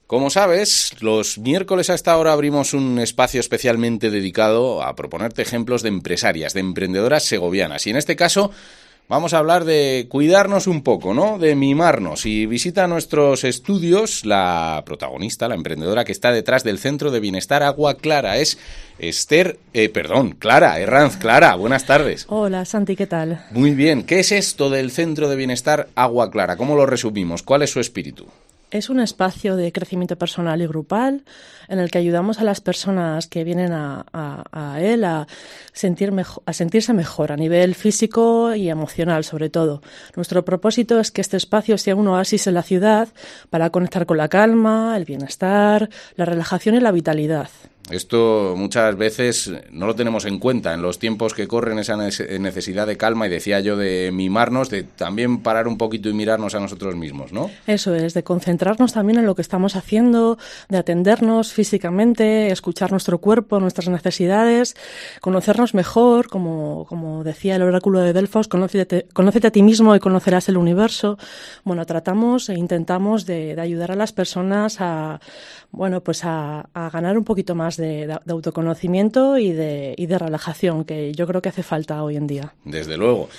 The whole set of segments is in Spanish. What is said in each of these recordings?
Como sabes, los miércoles a esta hora abrimos un espacio especialmente dedicado a proponerte ejemplos de empresarias, de emprendedoras segovianas. Y en este caso vamos a hablar de cuidarnos un poco, ¿no? De mimarnos. Y visita nuestros estudios la protagonista, la emprendedora que está detrás del Centro de Bienestar Agua Clara. Es Clara Herranz. Clara, buenas tardes. Hola, Santi, ¿qué tal? Muy bien. ¿Qué es esto del Centro de Bienestar Agua Clara? ¿Cómo lo resumimos? ¿Cuál es su espíritu? Es un espacio de crecimiento personal y grupal en el que ayudamos a las personas que vienen a él a sentirse mejor a nivel físico y emocional, sobre todo. Nuestro propósito es que este espacio sea un oasis en la ciudad para conectar con la calma, el bienestar, la relajación y la vitalidad. Esto muchas veces no lo tenemos en cuenta en los tiempos que corren, esa necesidad de calma, y decía yo de mimarnos, de también parar un poquito y mirarnos a nosotros mismos, ¿no? Eso es, de concentrarnos también en lo que estamos haciendo, de atendernos físicamente, escuchar nuestro cuerpo, nuestras necesidades, conocernos mejor, como decía el oráculo de Delfos, conócete a ti mismo y conocerás el universo. Bueno, tratamos e intentamos de ayudar a las personas a ganar un poquito más de autoconocimiento y de relajación, que yo creo que hace falta hoy en día. Desde luego.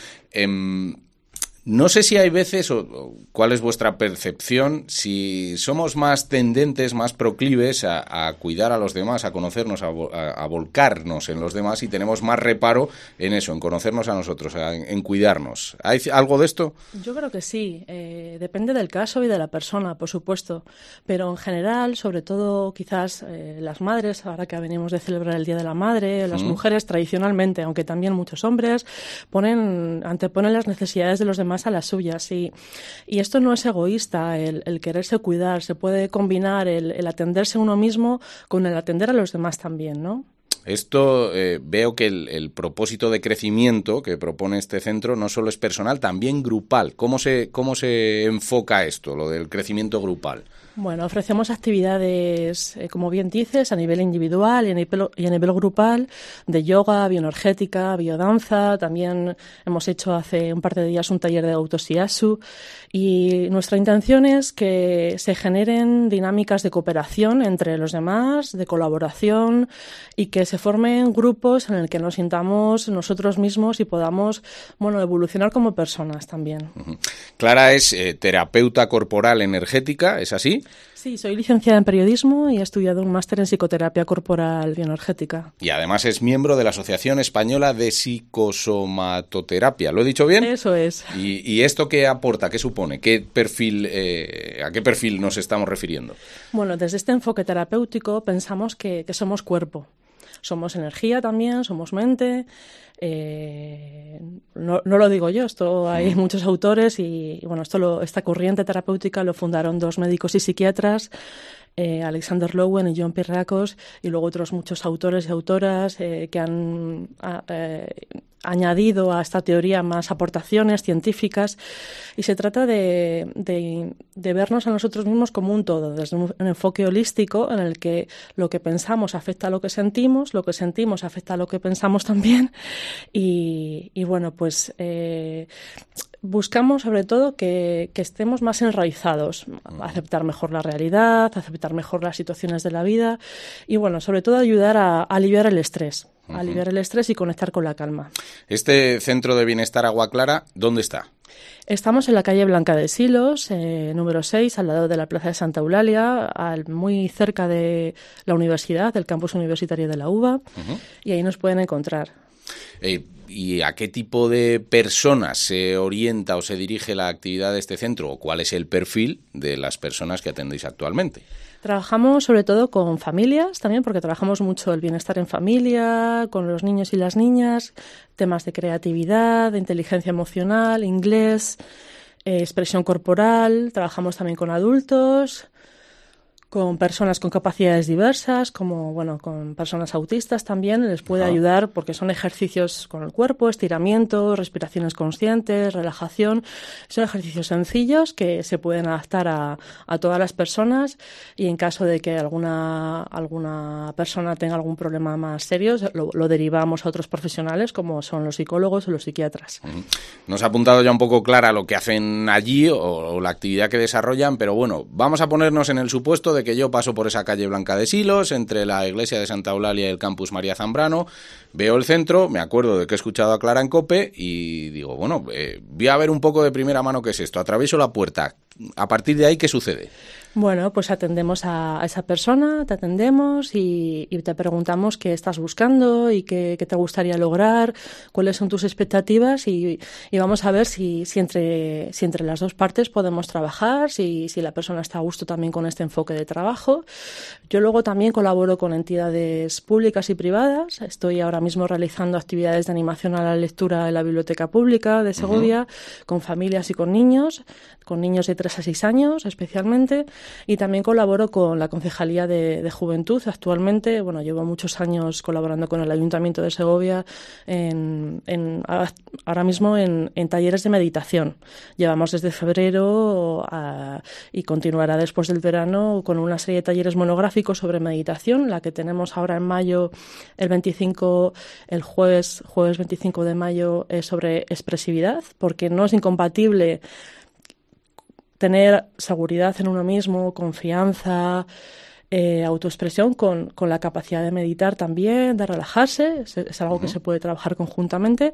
No sé si hay veces, o cuál es vuestra percepción, si somos más tendentes, más proclives a cuidar a los demás, a conocernos, a volcarnos en los demás, y tenemos más reparo en eso, en conocernos a nosotros, en cuidarnos. ¿Hay algo de esto? Yo creo que sí. Depende del caso y de la persona, por supuesto. Pero en general, sobre todo quizás las madres, ahora que venimos de celebrar el Día de la Madre, las mujeres tradicionalmente, aunque también muchos hombres, anteponen las necesidades de los demás a las suyas, y esto no es egoísta, el quererse cuidar. Se puede combinar el atenderse a uno mismo con el atender a los demás también, ¿no? Esto veo que el propósito de crecimiento que propone este centro no solo es personal, también grupal. ¿Cómo se enfoca esto, lo del crecimiento grupal? Bueno, ofrecemos actividades, como bien dices, a nivel individual y a nivel grupal, de yoga, bioenergética, biodanza. También hemos hecho hace un par de días un taller de autosiasu, y nuestra intención es que se generen dinámicas de cooperación entre los demás, de colaboración, y que se formen grupos en el que nos sintamos nosotros mismos y podamos, evolucionar como personas también. Uh-huh. Clara es terapeuta corporal energética, ¿es así? Sí, soy licenciada en periodismo y he estudiado un máster en psicoterapia corporal bioenergética. Y además es miembro de la Asociación Española de Psicosomatoterapia. ¿Lo he dicho bien? Eso es. ¿Y esto qué aporta? ¿Qué supone? ¿A qué perfil nos estamos refiriendo? Bueno, desde este enfoque terapéutico pensamos que somos cuerpo. Somos energía también, somos mente. No lo digo yo, esto hay muchos autores y esta corriente terapéutica lo fundaron dos médicos y psiquiatras, Alexander Lowen y John Pierrakos, y luego otros muchos autores y autoras que han añadido a esta teoría más aportaciones científicas, y se trata de vernos a nosotros mismos como un todo, desde un enfoque holístico en el que lo que pensamos afecta a lo que sentimos afecta a lo que pensamos también, y buscamos sobre todo que estemos más enraizados, aceptar mejor la realidad, aceptar mejor las situaciones de la vida, y sobre todo ayudar a aliviar el estrés. Aliviar el estrés y conectar con la calma. Este Centro de Bienestar Agua Clara, ¿dónde está? Estamos en la calle Blanca de Silos, número 6, al lado de la Plaza de Santa Eulalia, muy cerca de la universidad, del campus universitario de la UBA, y ahí nos pueden encontrar. ¿Y a qué tipo de personas se orienta o se dirige la actividad de este centro? ¿O cuál es el perfil de las personas que atendéis actualmente? Trabajamos sobre todo con familias también, porque trabajamos mucho el bienestar en familia, con los niños y las niñas, temas de creatividad, de inteligencia emocional, inglés, expresión corporal. Trabajamos también con adultos, con personas con capacidades diversas, con personas autistas también. Les puede ayudar porque son ejercicios con el cuerpo, estiramiento, respiraciones conscientes, relajación. Son ejercicios sencillos que se pueden adaptar a todas las personas, y en caso de que alguna persona tenga algún problema más serio, lo derivamos a otros profesionales como son los psicólogos o los psiquiatras. Nos ha apuntado ya un poco Clara lo que hacen allí o la actividad que desarrollan, pero vamos a ponernos en el supuesto de que yo paso por esa calle Blanca de Silos, entre la iglesia de Santa Eulalia y el campus María Zambrano, veo el centro, me acuerdo de que he escuchado a Clara en COPE y digo, bueno, voy a ver un poco de primera mano qué es esto, atravieso la puerta. A partir de ahí, ¿qué sucede? Bueno, pues atendemos a esa persona, te atendemos y te preguntamos qué estás buscando y qué te gustaría lograr, cuáles son tus expectativas y vamos a ver si entre las dos partes podemos trabajar, si la persona está a gusto también con este enfoque de trabajo. Yo luego también colaboro con entidades públicas y privadas. Estoy ahora mismo realizando actividades de animación a la lectura en la Biblioteca Pública de Segovia, con familias y con niños de 3 a 6 años especialmente. Y también colaboro con la Concejalía de Juventud. Actualmente, bueno, llevo muchos años colaborando con el Ayuntamiento de Segovia ahora mismo en talleres de meditación. Llevamos desde febrero y continuará después del verano con una serie de talleres monográficos sobre meditación. La que tenemos ahora en mayo, el jueves 25 de mayo, es sobre expresividad, porque no es incompatible tener seguridad en uno mismo, confianza, autoexpresión con la capacidad de meditar también, de relajarse. Es algo que se puede trabajar conjuntamente.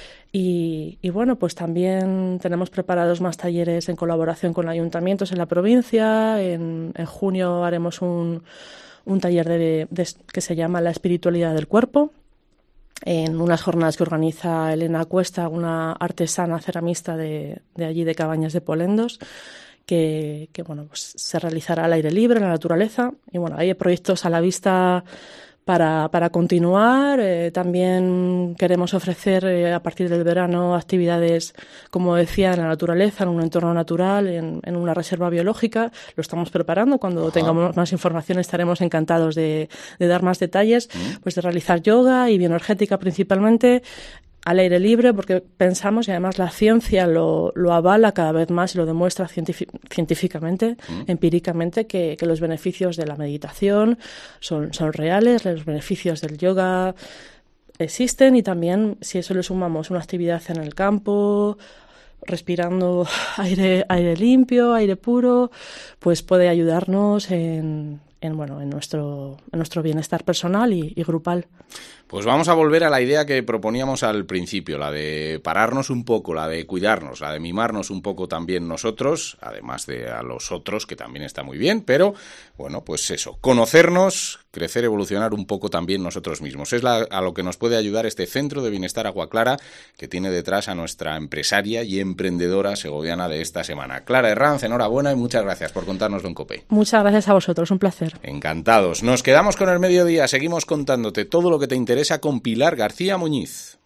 Y bueno, pues también tenemos preparados más talleres en colaboración con ayuntamientos en la provincia. En junio haremos un taller que se llama La espiritualidad del cuerpo, en unas jornadas que organiza Elena Cuesta, una artesana ceramista de allí de Cabañas de Polendos, que bueno, pues se realizará al aire libre, en la naturaleza. Y bueno, hay proyectos a la vista para continuar. También queremos ofrecer a partir del verano actividades, como decía, en la naturaleza, en un entorno natural, en una reserva biológica. Lo estamos preparando. Cuando tengamos más información estaremos encantados de dar más detalles, pues de realizar yoga y bioenergética principalmente al aire libre, porque pensamos, y además la ciencia lo avala cada vez más y lo demuestra científicamente, empíricamente, que los beneficios de la meditación son reales, los beneficios del yoga existen, y también si eso le sumamos una actividad en el campo, respirando aire limpio, aire puro, pues puede ayudarnos en nuestro bienestar personal y grupal. Pues vamos a volver a la idea que proponíamos al principio, la de pararnos un poco, la de cuidarnos, la de mimarnos un poco también nosotros, además de a los otros, que también está muy bien, pero bueno, pues eso, conocernos, crecer, evolucionar un poco también nosotros mismos. Es a lo que nos puede ayudar este Centro de Bienestar Agua Clara, que tiene detrás a nuestra empresaria y emprendedora segoviana de esta semana. Clara Herranz, enhorabuena y muchas gracias por contárnoslo en COPE. Muchas gracias a vosotros, un placer. Encantados. Nos quedamos con el mediodía, seguimos contándote todo lo que te interesa con Pilar García Muñiz.